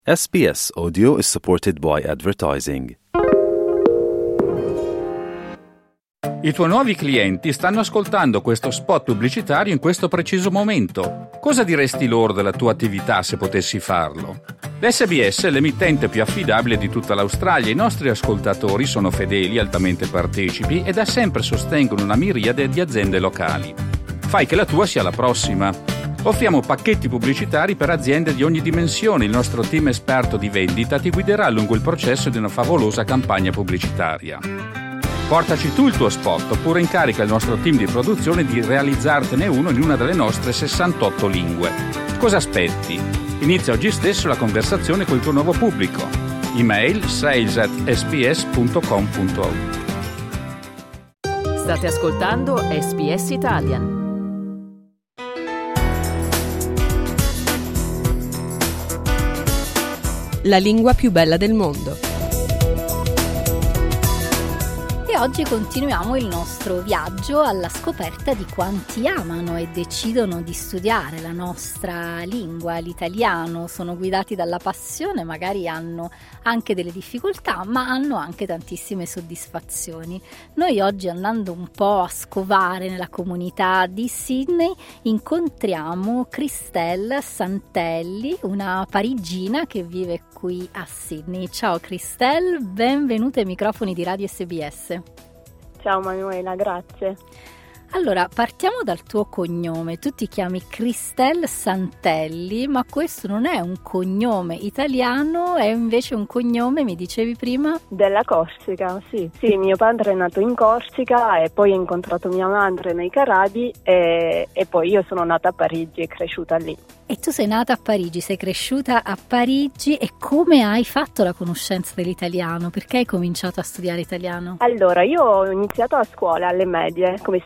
SBS Audio is supported by advertising. I tuoi nuovi clienti stanno ascoltando questo spot pubblicitario in questo preciso momento. Cosa diresti loro della tua attività se potessi farlo? L'SBS è l'emittente più affidabile di tutta l'Australia. I nostri ascoltatori sono fedeli, altamente partecipi e da sempre sostengono una miriade di aziende locali. Fai che la tua sia la prossima. Offriamo pacchetti pubblicitari per aziende di ogni dimensione. Il nostro team esperto di vendita ti guiderà lungo il processo di una favolosa campagna pubblicitaria. Portaci tu il tuo spot oppure incarica il nostro team di produzione di realizzartene uno in una delle nostre 68 lingue. Cosa aspetti? Inizia oggi stesso la conversazione col tuo nuovo pubblico. Email sales@sbs.com.au. State ascoltando SBS Italian. La lingua più bella del mondo. E oggi continuiamo il nostro viaggio alla scoperta di quanti amano e decidono di studiare la nostra lingua, l'italiano. Sono guidati dalla passione, magari hanno anche delle difficoltà, ma hanno anche tantissime soddisfazioni. Noi oggi, andando un po' a scovare nella comunità di Sydney, incontriamo Christelle Santelli, una parigina che vive qui a Sydney. Ciao Christelle, benvenuta ai microfoni di Radio SBS. Ciao Manuela, grazie. Allora, partiamo dal tuo cognome. Tu ti chiami Christelle Santelli, ma questo non è un cognome italiano, è invece un cognome, mi dicevi prima? Della Corsica, sì. Sì, mio padre è nato in Corsica e poi ho incontrato mia madre nei Caraibi e poi io sono nata a Parigi e cresciuta lì. E tu sei nata a Parigi, sei cresciuta a Parigi, e come hai fatto la conoscenza dell'italiano? Perché hai cominciato a studiare italiano? Allora, io ho iniziato a scuola alle medie come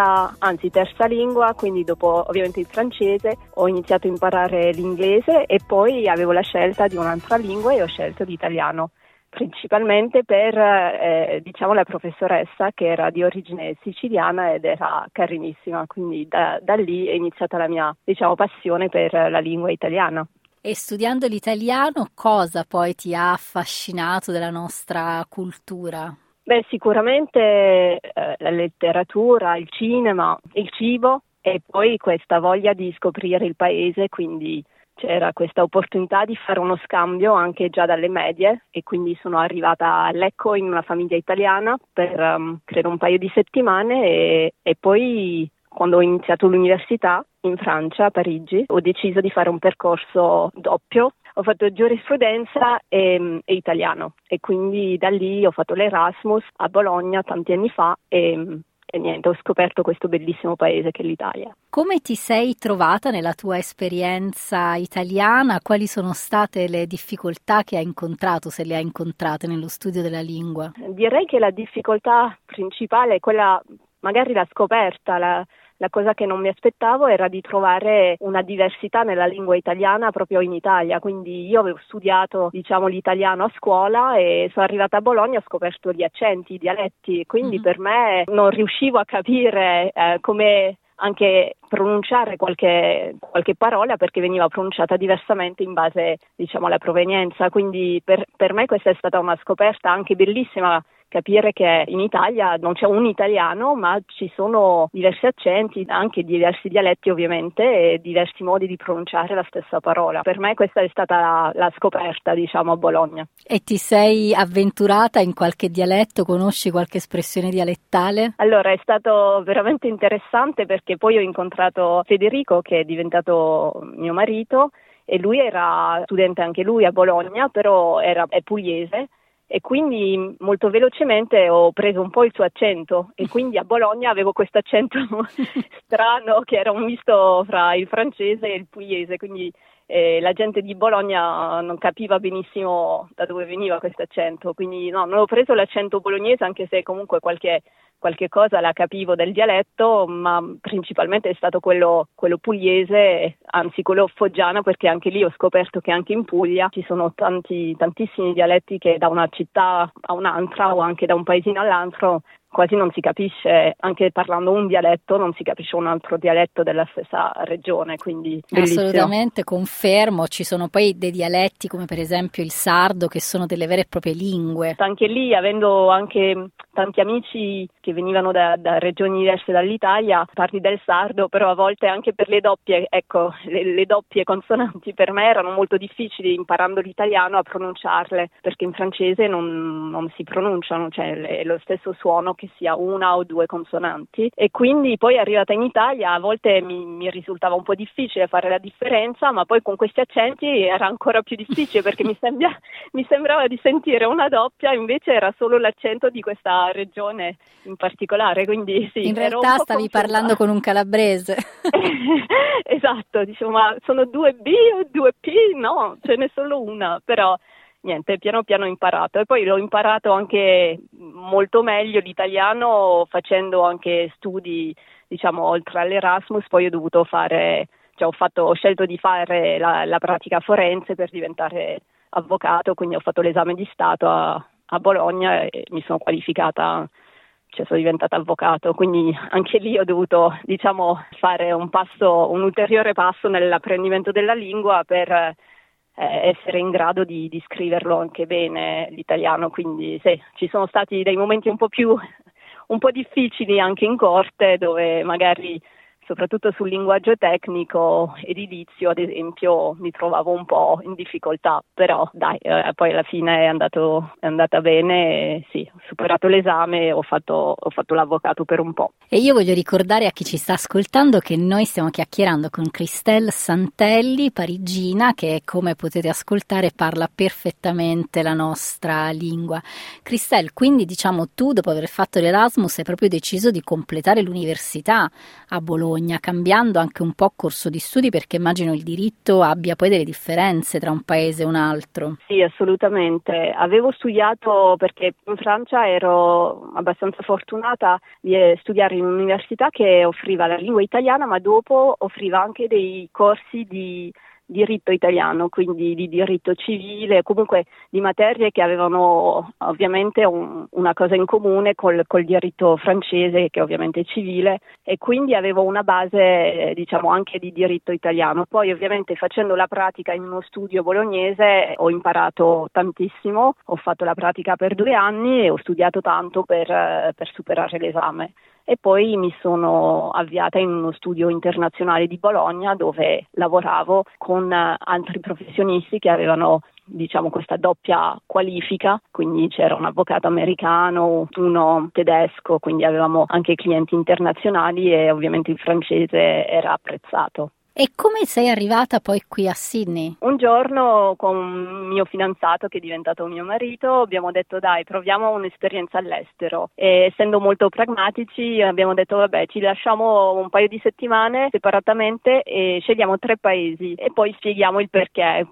terza lingua, quindi dopo ovviamente il francese ho iniziato a imparare l'inglese e poi avevo la scelta di un'altra lingua e ho scelto l'italiano, principalmente per la professoressa che era di origine siciliana ed era carinissima, quindi da lì è iniziata la mia passione per la lingua italiana. E studiando l'italiano cosa poi ti ha affascinato della nostra cultura? Beh, sicuramente la letteratura, il cinema, il cibo e poi questa voglia di scoprire il paese, quindi c'era questa opportunità di fare uno scambio anche già dalle medie e quindi sono arrivata a Lecco in una famiglia italiana per credo un paio di settimane e poi quando ho iniziato l'università in Francia, a Parigi, ho deciso di fare un percorso doppio. Ho fatto giurisprudenza e italiano e quindi da lì ho fatto l'Erasmus a Bologna tanti anni fa e niente, ho scoperto questo bellissimo paese che è l'Italia. Come ti sei trovata nella tua esperienza italiana? Quali sono state le difficoltà che hai incontrato, se le hai incontrate nello studio della lingua? Direi che la difficoltà principale è quella, magari la scoperta, la cosa che non mi aspettavo era di trovare una diversità nella lingua italiana proprio in Italia, quindi io avevo studiato l'italiano a scuola e sono arrivata a Bologna e ho scoperto gli accenti, i dialetti, quindi per me non riuscivo a capire come anche pronunciare qualche parola perché veniva pronunciata diversamente in base alla provenienza, quindi per me questa è stata una scoperta anche bellissima, capire che in Italia non c'è un italiano ma ci sono diversi accenti, anche diversi dialetti ovviamente e diversi modi di pronunciare la stessa parola. Per me questa è stata la scoperta a Bologna. E ti sei avventurata in qualche dialetto? Conosci qualche espressione dialettale? Allora è stato veramente interessante perché poi ho incontrato Federico che è diventato mio marito e lui era studente anche lui a Bologna, però è pugliese. E quindi molto velocemente ho preso un po' il suo accento e quindi a Bologna avevo questo accento strano che era un misto fra il francese e il pugliese, quindi la gente di Bologna non capiva benissimo da dove veniva questo accento, quindi no, non ho preso l'accento bolognese anche se comunque qualche cosa la capivo del dialetto, ma principalmente è stato quello pugliese, anzi quello foggiano, perché anche lì ho scoperto che anche in Puglia ci sono tantissimi dialetti che da una città a un'altra o anche da un paesino all'altro quasi non si capisce, anche parlando un dialetto non si capisce un altro dialetto della stessa regione, quindi bellissimo. Assolutamente, confermo, ci sono poi dei dialetti come per esempio il sardo che sono delle vere e proprie lingue. Anche lì, avendo anche tanti amici che venivano da regioni diverse dall'Italia, parli del sardo, però a volte anche per le doppie, ecco, le doppie consonanti per me erano molto difficili imparando l'italiano a pronunciarle, perché in francese non si pronunciano, cioè è lo stesso suono che sia una o due consonanti, e quindi poi arrivata in Italia a volte mi risultava un po' difficile fare la differenza, ma poi con questi accenti era ancora più difficile perché mi sembrava di sentire una doppia, invece era solo l'accento di questa regione in particolare, quindi sì. In realtà stavi parlando con un calabrese. Esatto, dicevo, ma sono due B o due P? No, ce n'è solo una, però niente, piano piano ho imparato, e poi l'ho imparato anche molto meglio l'italiano facendo anche studi, diciamo, oltre all'Erasmus. Poi ho scelto di fare la pratica forense per diventare avvocato, quindi ho fatto l'esame di Stato a Bologna e mi sono qualificata, cioè sono diventata avvocato, quindi anche lì ho dovuto, diciamo, fare un ulteriore passo nell'apprendimento della lingua per essere in grado di scriverlo anche bene l'italiano. Quindi sì, ci sono stati dei momenti un po' difficili anche in corte, dove magari soprattutto sul linguaggio tecnico edilizio, ad esempio, mi trovavo un po' in difficoltà, però dai, poi alla fine è andata bene, e sì, ho superato l'esame e ho fatto l'avvocato per un po'. E io voglio ricordare a chi ci sta ascoltando che noi stiamo chiacchierando con Christelle Santelli, parigina, che, come potete ascoltare, parla perfettamente la nostra lingua. Christelle, quindi diciamo tu, dopo aver fatto l'Erasmus, hai proprio deciso di completare l'università a Bologna, cambiando anche un po' corso di studi, perché immagino il diritto abbia poi delle differenze tra un paese e un altro. Sì, assolutamente. Avevo studiato, perché in Francia ero abbastanza fortunata di studiare in un'università che offriva la lingua italiana, ma dopo offriva anche dei corsi di diritto italiano, quindi di diritto civile, comunque di materie che avevano ovviamente una cosa in comune col diritto francese, che ovviamente è civile, e quindi avevo una base, diciamo, anche di diritto italiano. Poi ovviamente facendo la pratica in uno studio bolognese ho imparato tantissimo, ho fatto la pratica per 2 anni e ho studiato tanto per superare l'esame. E poi mi sono avviata in uno studio internazionale di Bologna, dove lavoravo con altri professionisti che avevano, diciamo, questa doppia qualifica, quindi c'era un avvocato americano, uno tedesco, quindi avevamo anche clienti internazionali e ovviamente il francese era apprezzato. E come sei arrivata poi qui a Sydney? Un giorno con un mio fidanzato, che è diventato mio marito, abbiamo detto dai, proviamo un'esperienza all'estero, e essendo molto pragmatici abbiamo detto vabbè, ci lasciamo un paio di settimane separatamente e scegliamo 3 paesi e poi spieghiamo il perché.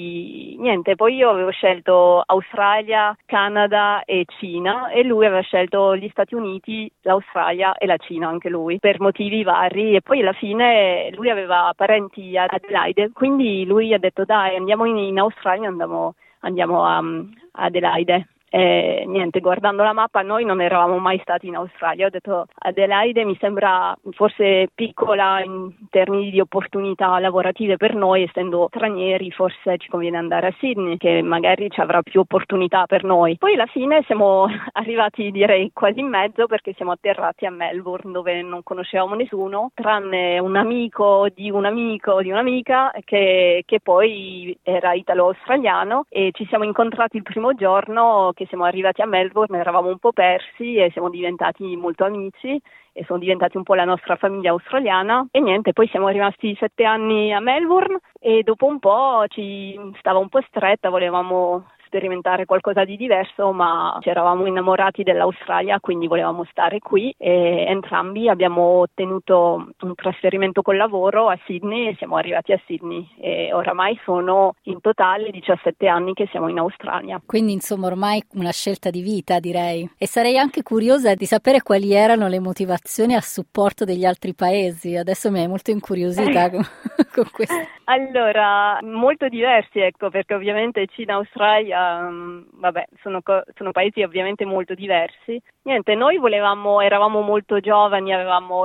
Poi io avevo scelto Australia, Canada e Cina, e lui aveva scelto gli Stati Uniti, l'Australia e la Cina anche lui, per motivi vari, e poi alla fine lui aveva parenti ad Adelaide, quindi lui ha detto dai, andiamo in Australia, andiamo a Adelaide. Guardando la mappa, noi non eravamo mai stati in Australia. Ho detto Adelaide mi sembra forse piccola in termini di opportunità lavorative per noi, essendo stranieri forse ci conviene andare a Sydney, che magari ci avrà più opportunità per noi. Poi alla fine siamo arrivati, direi, quasi in mezzo, perché siamo atterrati a Melbourne, dove non conoscevamo nessuno tranne un amico di un amico di un'amica che poi era italo-australiano, e ci siamo incontrati il primo giorno che siamo arrivati a Melbourne, eravamo un po' persi e siamo diventati molto amici e sono diventati un po' la nostra famiglia australiana. E niente, poi siamo rimasti 7 anni a Melbourne e dopo un po' ci stava un po' stretta, volevamo sperimentare qualcosa di diverso, ma ci eravamo innamorati dell'Australia, quindi volevamo stare qui, e entrambi abbiamo ottenuto un trasferimento col lavoro a Sydney e siamo arrivati a Sydney, e oramai sono in totale 17 anni che siamo in Australia. Quindi insomma ormai una scelta di vita, direi. E sarei anche curiosa di sapere quali erano le motivazioni a supporto degli altri paesi. Adesso mi hai molto incuriosita con questo. Allora, molto diversi, ecco, perché ovviamente Cina e Australia sono paesi ovviamente molto diversi. Niente, noi eravamo molto giovani, avevamo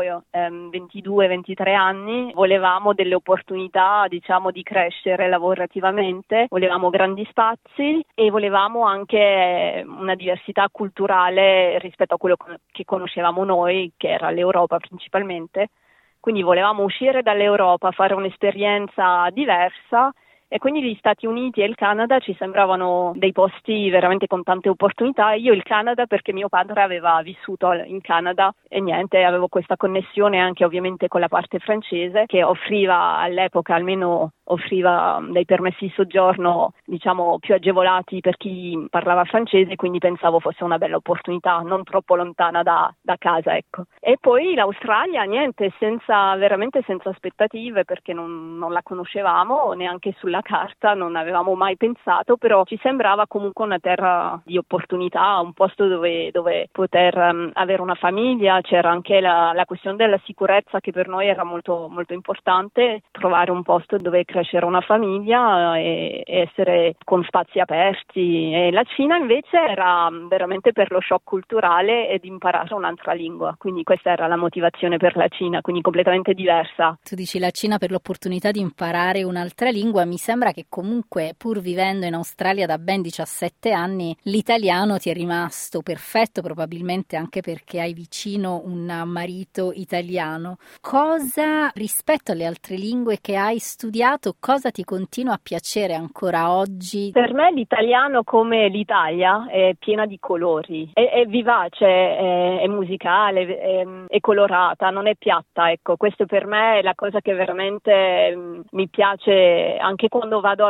22-23 anni, volevamo delle opportunità, diciamo, di crescere lavorativamente, volevamo grandi spazi e volevamo anche una diversità culturale rispetto a quello che conoscevamo noi, che era l'Europa principalmente. Quindi volevamo uscire dall'Europa, fare un'esperienza diversa. E quindi gli Stati Uniti e il Canada ci sembravano dei posti veramente con tante opportunità. Io il Canada perché mio padre aveva vissuto in Canada e niente, avevo questa connessione anche ovviamente con la parte francese che offriva all'epoca, almeno offriva dei permessi di soggiorno, diciamo, più agevolati per chi parlava francese, quindi pensavo fosse una bella opportunità, non troppo lontana da casa, ecco. E poi l'Australia, niente, veramente senza aspettative perché non la conoscevamo neanche sulla carta, non avevamo mai pensato, però ci sembrava comunque una terra di opportunità, un posto dove poter avere una famiglia. C'era anche la questione della sicurezza che per noi era molto, molto importante, trovare un posto dove crescere una famiglia e essere con spazi aperti. E la Cina invece era veramente per lo shock culturale ed imparare un'altra lingua, quindi questa era la motivazione per la Cina, quindi completamente diversa. Tu dici la Cina per l'opportunità di imparare un'altra lingua, mi sembra che comunque pur vivendo in Australia da ben 17 anni l'italiano ti è rimasto perfetto, probabilmente anche perché hai vicino un marito italiano. Cosa rispetto alle altre lingue che hai studiato, cosa ti continua a piacere ancora oggi? Per me l'italiano, come l'Italia, è piena di colori, è vivace, è musicale, è colorata, non è piatta, ecco, questo per me è la cosa che veramente mi piace anche quando vado a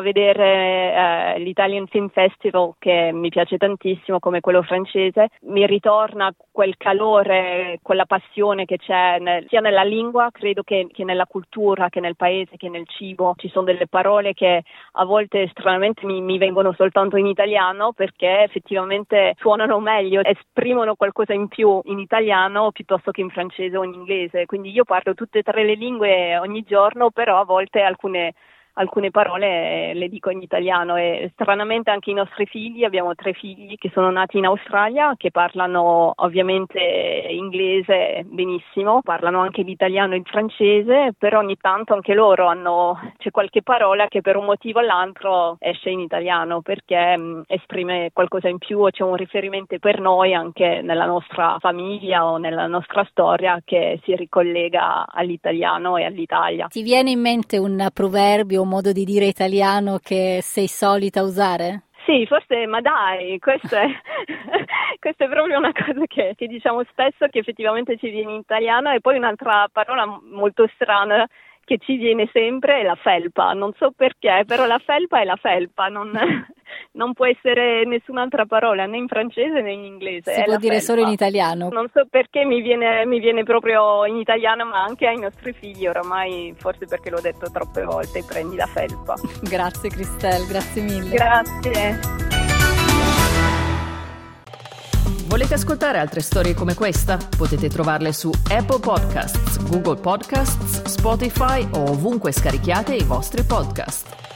vedere l'Italian Film Festival, che mi piace tantissimo come quello francese, mi ritorna quel calore, quella passione che c'è sia nella lingua, credo che nella cultura, che nel paese, che nel cibo. Ci sono delle parole che a volte stranamente mi vengono soltanto in italiano perché effettivamente suonano meglio, esprimono qualcosa in più in italiano piuttosto che in francese o in inglese. Quindi io parlo tutte e tre le lingue ogni giorno, però a volte alcune parole le dico in italiano e stranamente anche i nostri figli, abbiamo 3 figli che sono nati in Australia, che parlano ovviamente inglese benissimo, parlano anche l'italiano e il francese, però ogni tanto anche loro c'è qualche parola che per un motivo o l'altro esce in italiano perché esprime qualcosa in più o c'è un riferimento per noi anche nella nostra famiglia o nella nostra storia che si ricollega all'italiano e all'Italia. Ti viene in mente un proverbio, un modo di dire italiano che sei solita usare? Sì, forse, ma dai, questa è proprio una cosa che diciamo spesso, che effettivamente ci viene in italiano. E poi un'altra parola molto strana che ci viene sempre è la felpa, non so perché, però la felpa è la felpa, non può essere nessun'altra parola, né in francese né in inglese. Si può dire felpa solo in italiano. Non so perché mi viene proprio in italiano, ma anche ai nostri figli oramai, forse perché l'ho detto troppe volte, prendi la felpa. Grazie Christelle, grazie mille. Grazie. Volete ascoltare altre storie come questa? Potete trovarle su Apple Podcasts, Google Podcasts, Spotify o ovunque scarichiate i vostri podcast.